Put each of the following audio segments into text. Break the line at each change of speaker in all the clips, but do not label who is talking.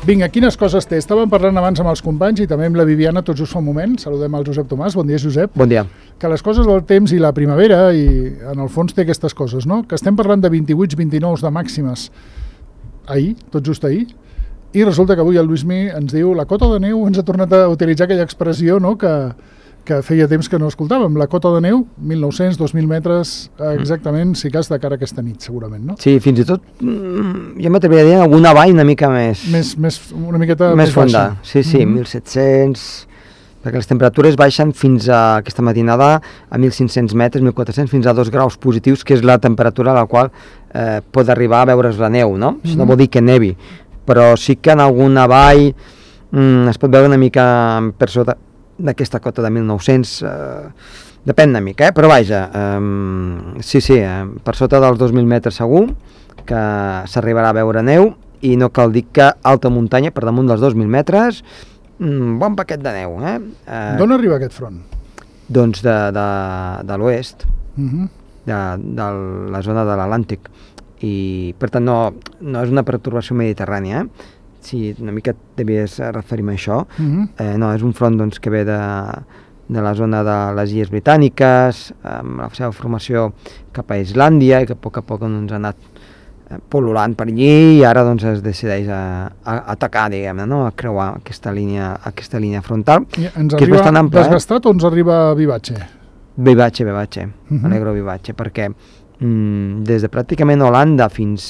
Vinga, quines coses té? Estàvem parlant abans amb els companys i també amb la Viviana tot just fa un moment. Saludem al Josep Tomàs. Bon dia, Josep.
Bon dia.
Que les coses del temps i la primavera, i en el fons té aquestes coses, no? Que estem parlant de 28-29 de màximes ahir, tot just ahir, i resulta que avui el Luismi ens diu la cota de neu, ens ha tornat a utilitzar aquella expressió, no?, que feia temps que no escoltàvem. La cota de neu, 1.900, 2.000 metres, exactament, si cas de cara a aquesta nit, segurament, no?
Sí, fins i tot, jo m'atreviria a dir alguna vall una mica
una miqueta
més fonda. Sí, 1.700, perquè les temperatures baixen fins a aquesta matinada a 1.500 metres, 1.400, fins a 2 graus positius, que és la temperatura a la qual pot arribar a veure's la neu, no? Això no vol dir que nevi, però sí que en alguna vall es pot veure una mica per sota d'aquesta cota de 1.900, depèn una mica, però vaja, sí, per sota dels 2.000 metres segur que s'arribarà a veure neu, i no cal dir que alta muntanya, per damunt dels 2.000 metres, bon paquet de neu.
D'on arriba aquest front?
Doncs de l'oest, de la zona de l'Atlàntic, i per tant no és una pertorbació mediterrània, si una mica devies referir-me a això. No, és un front doncs, que ve de la zona de les Illes Britàniques, amb la seva formació cap a Islàndia, i que a poc doncs, ha anat pol·lulant per allí, i ara doncs, es decideix a atacar, diguem-ne, no? A creuar aquesta línia frontal,
I ens
que és bastant ampla.
Desgastat o ens arriba Vivace?
Vivace, Alegro Vivace, perquè des de pràcticament Holanda fins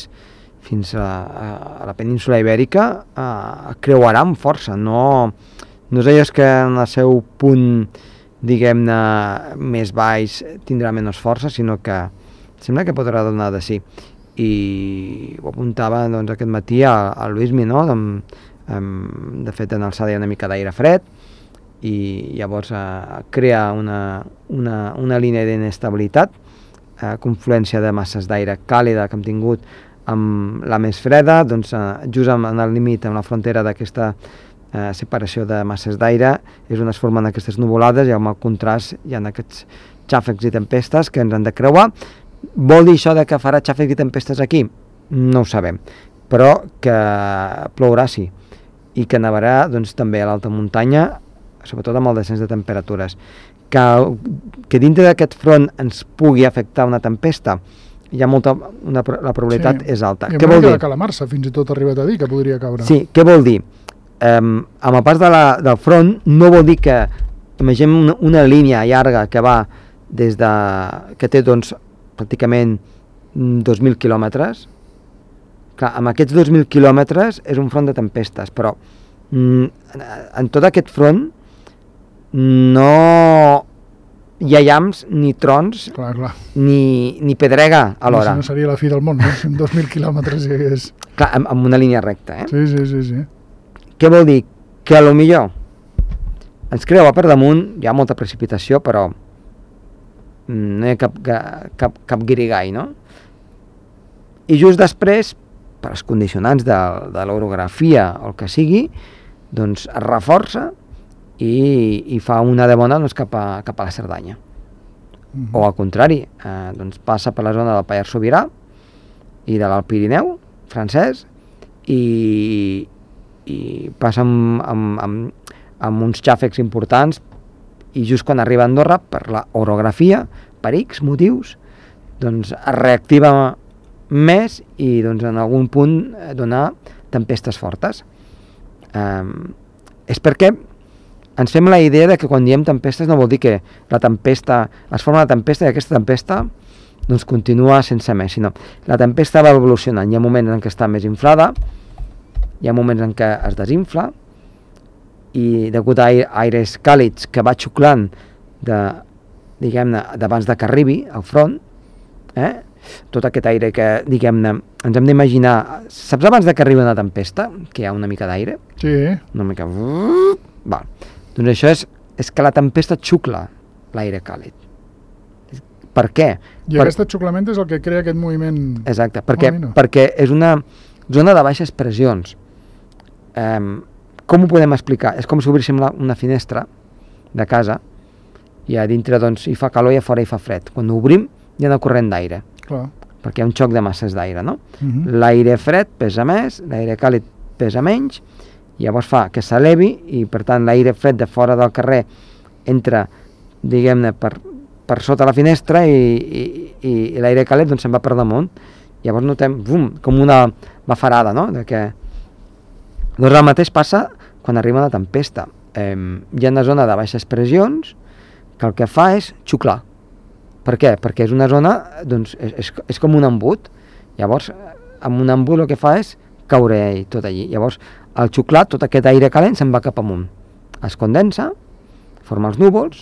a la península Ibèrica creuarà amb força, no és allò que en el seu punt, diguem-ne, més baix tindrà menys força, sinó que sembla que podrà donar de sí. I ho apuntava doncs, aquest matí al Luismi, no? De fet, en alçada hi ha una mica d'aire fred, i llavors crea una línia d'inestabilitat, confluència de masses d'aire càlida que hem tingut amb la més freda, doncs just en el límit, amb la frontera d'aquesta separació de masses d'aire, és on es formen aquestes nuvolades, i amb el contrast hi ha aquests xàfecs i tempestes que ens han de creuar. Vol dir això de que farà xàfecs i tempestes aquí? No ho sabem, però que plourà sí, i que nevarà doncs, també a l'alta muntanya, sobretot amb el descens de temperatures. Que dintre d'aquest front ens pugui afectar una tempesta, hi ha la probabilitat és alta.
Què vol dir? De calamarsa, fins i tot ha arribat a dir que podria caure.
Sí, què vol dir? Amb el pas del front no vol dir que, imaginem una línia llarga que va que té doncs pràcticament 2.000 quilòmetres. Clar, amb aquests 2.000 quilòmetres és un front de tempestes, però en tot aquest front no hi ha llamps, ni trons, ni pedrega alhora.
No seria la fi del món, no? En 2.000 quilòmetres hi hagués...
Clar, amb una línia recta,
Sí.
Què vol dir? Que a lo millor ens creua per damunt, hi ha molta precipitació, però no hi ha cap guirigall, no? I just després, per als condicionants de l'orografia o el que sigui, doncs es reforça i fa una de bona doncs, cap a la Cerdanya. O al contrari, doncs passa per la zona del Pallars Sobirà i de l'Alt Pirineu francès, i passa amb uns xàfecs importants, i just quan arriba a Andorra, per l'orografia, per X motius, doncs es reactiva més i doncs, en algun punt donar tempestes fortes. És perquè ens fem la idea de que quan diem tempestes no vol dir que la tempesta, es forma la tempesta i aquesta tempesta doncs continua sense més, sinó la tempesta va evolucionant. Hi ha moments en què està més inflada, hi ha moments en què es desinfla, i degut a aires càlids que va xuclant diguem-ne, d'abans de que arribi al front, tot aquest aire que, diguem-ne, ens hem d'imaginar, saps abans de que arribi una tempesta, que hi ha una mica d'aire?
Sí.
Una mica... Val. Doncs això és que la tempesta xucla l'aire càlid. Per què?
I aquest xuclament és el que crea aquest moviment...
Exacte, perquè és una zona de baixes pressions. Com ho podem explicar? És com si obríssim una finestra de casa, i a dintre doncs, hi fa calor i a fora hi fa fred. Quan ho obrim hi ha una corrent d'aire, perquè hi ha un xoc de masses d'aire, no? L'aire fred pesa més, l'aire càlid pesa menys, llavors fa que s'elevi i per tant l'aire fred de fora del carrer entra, diguem-ne, per sota la finestra i l'aire calent doncs se'n va per damunt. Llavors notem com una bafarada, no? Doncs el mateix passa quan arriba una tempesta. Hi ha una zona de baixes pressions que el que fa és xuclar. Per què? Perquè és una zona, doncs, és com un embut. Llavors, amb un embut el que fa és caure tot allí. Llavors, al xuclar, tot aquest aire calent se'n va cap amunt. Es condensa, forma els núvols,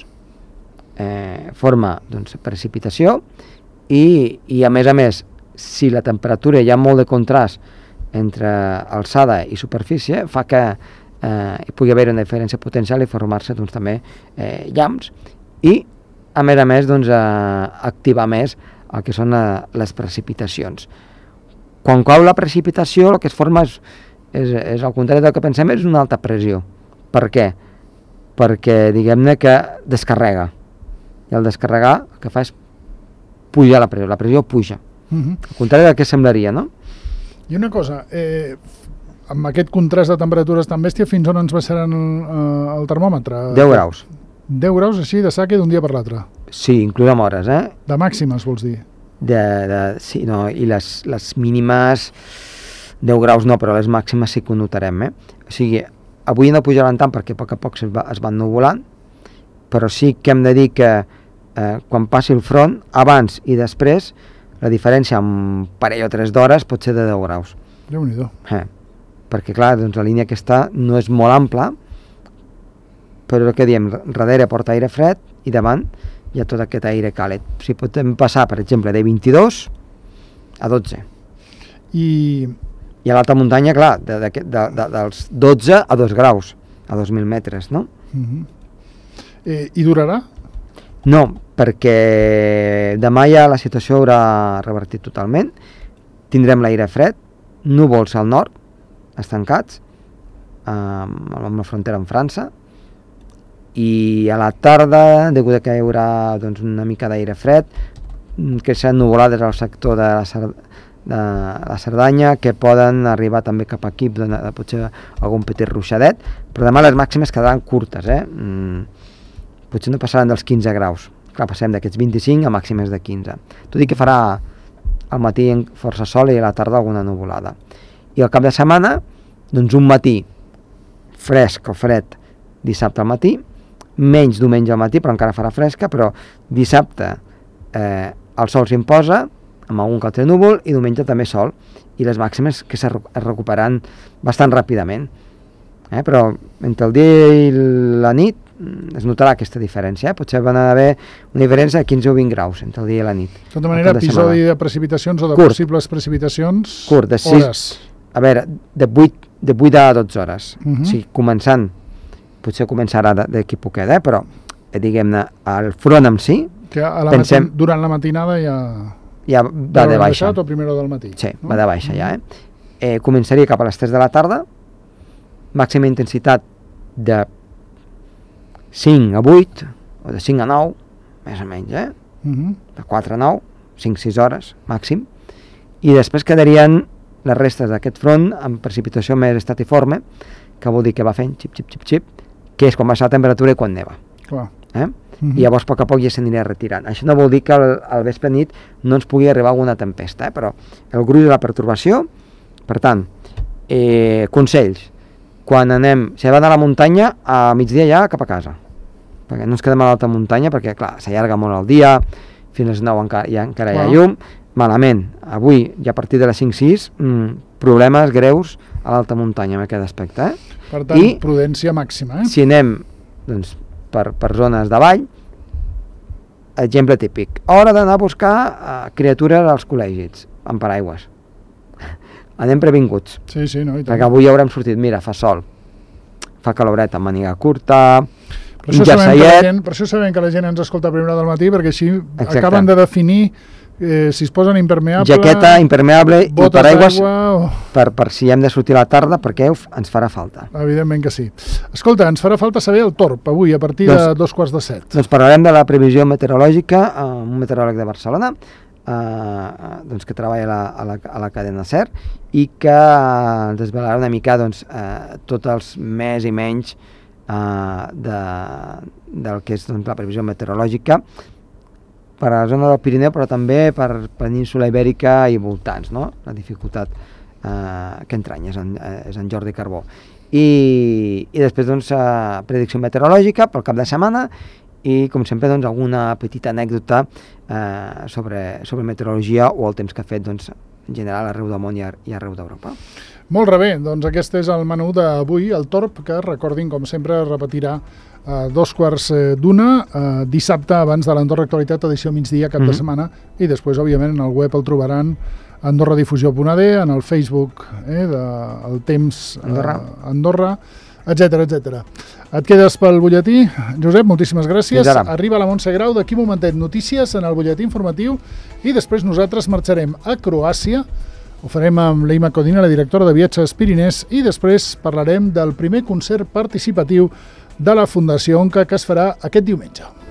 forma doncs, precipitació i a més, si la temperatura hi ha molt de contrast entre alçada i superfície, fa que hi pugui haver una diferència potencial i formar-se doncs, també llamps i a més doncs, activar més el que són les precipitacions. Quan cau la precipitació el que es forma és al contrari del que pensem, és una alta pressió. Per què? Perquè diguem-ne que descarrega i al descarregar el que fa és pujar la pressió puja. Al contrari del que semblaria, no?
I una cosa, amb aquest contrast de temperatures tan bèstia, fins on ens baixaran el termòmetre?
10 graus.
10 graus així de saque d'un dia per l'altre?
Sí, inclús amb hores,
De màximes, vols dir?
Sí, no, i les mínimes 10 graus no, però les màximes sí que ho notarem, O sigui, avui no pujaran tant perquè a poc es van nuvolant, però sí que hem de dir que quan passi el front, abans i després, la diferència en un parell o 3 d'hores pot ser de 10 graus.
Déu-n'hi-do.
Perquè clar, doncs, la línia que està no és molt ampla, però el que diem, darrere porta aire fred i davant hi ha tot aquest aire càlid. O sigui, podem passar, per exemple, de 22 a 12. I a l'alta muntanya, clar, dels 12 a 2 graus, a 2.000 metres, no?
I durarà?
No, perquè demà ja la situació haurà revertit totalment. Tindrem l'aire fred, núvols al nord, estancats, amb la frontera amb França, i a la tarda, degut a que hi haurà doncs, una mica d'aire fred, que seran nuvolades al sector de la Cerdanya, que poden arribar també cap aquí, potser algun petit ruixadet, però demà les màximes quedaran curtes, potser no passaran dels 15 graus. Clar, passem d'aquests 25 a màximes de 15. Tot i que farà al matí força sol i a la tarda alguna nuvolada. I al cap de setmana, doncs un matí fresc o fred dissabte al matí, menys diumenge al matí, però encara farà fresca, però dissabte el sol s'imposa, amb algun que altre núvol, i diumenge també sol, i les màximes que es recuperaran bastant ràpidament. Però entre el dia i la nit es notarà aquesta diferència, potser van haver una diferència de 15 o 20 graus entre el dia i la nit.
De tota manera, episodi de precipitacions o de possibles precipitacions,
curt, de 6 hores. A veure, de 8 a 12 hores. O sigui, començant, potser començarà d'aquí poquet, però diguem-ne, el front en si,
que durant la matinada
ja va de baixa.
O primera del matí.
Sí, va de baixa ja. Començaria cap a les 3 de la tarda, màxima intensitat de 5 a 8, o de 5 a 9, més o menys, de 4 a 9, 5-6 hores, màxim, i després quedarien les restes d'aquest front amb precipitació més estatiforme, que vol dir que va fent xip, que és quan baixa la temperatura i quan neva.
Clar.
I llavors a poc ja s'anirà retirant. Això no vol dir que al vespre nit no ens pugui arribar alguna tempesta, però el gruix de la pertorbació, per tant, consells, quan si van a la muntanya, a migdia ja cap a casa, perquè no ens quedem a l'alta muntanya, perquè clar, s'allarga molt el dia, fins a les 9 encara hi ha llum, malament. Avui, ja a partir de les 5-6, problemes greus a l'alta muntanya en aquest aspecte.
Per tant, prudència màxima.
Si anem doncs, per zones de vall, exemple típic, hora d'anar a buscar criatures als col·legis, amb paraigües. Anem previnguts.
Sí, no,
perquè avui haurem sortit, mira, fa sol, fa caloret amb màniga curta,
per això sabem que la gent ens escolta a primera del matí, perquè així acaben de definir si es posen impermeable,
jaqueta, impermeable i paraigües per si hem de sortir a la tarda, perquè ens farà falta.
Evidentment que sí. Escolta, ens farà falta saber el torb avui a partir de 6:45.
Doncs parlarem de la previsió meteorològica amb un meteoròleg de Barcelona. doncs, que treballa a la cadena SER i que desvelarà una mica doncs, tots els més i menys del que és doncs, la previsió meteorològica per a la zona del Pirineu, però també per península Ibèrica i voltants, no? La dificultat que entranya és en Jordi Carbó. I després doncs, predicció meteorològica pel cap de setmana i, com sempre, doncs, alguna petita anècdota sobre meteorologia o el temps que ha fet doncs, en general arreu del món i arreu d'Europa.
Molt bé, doncs aquest és el menú d'avui, el Torb, que recordin, com sempre, repetirà a 2:15, dissabte abans de l'Andorra Actualitat, edició migdia, cap de setmana, i després, òbviament, en el web el trobaran andorradifusió.ad, en el Facebook del Temps Andorra, etc. Et quedes pel butlletí, Josep, moltíssimes gràcies. Arriba la Montse Grau, d'aquí un momentet notícies en el butlletí informatiu i després nosaltres marxarem a Croàcia. Ho farem amb l'Eima Codina, la directora de Viatges Pirinès, i després parlarem del primer concert participatiu de la Fundació Onca que es farà aquest diumenge.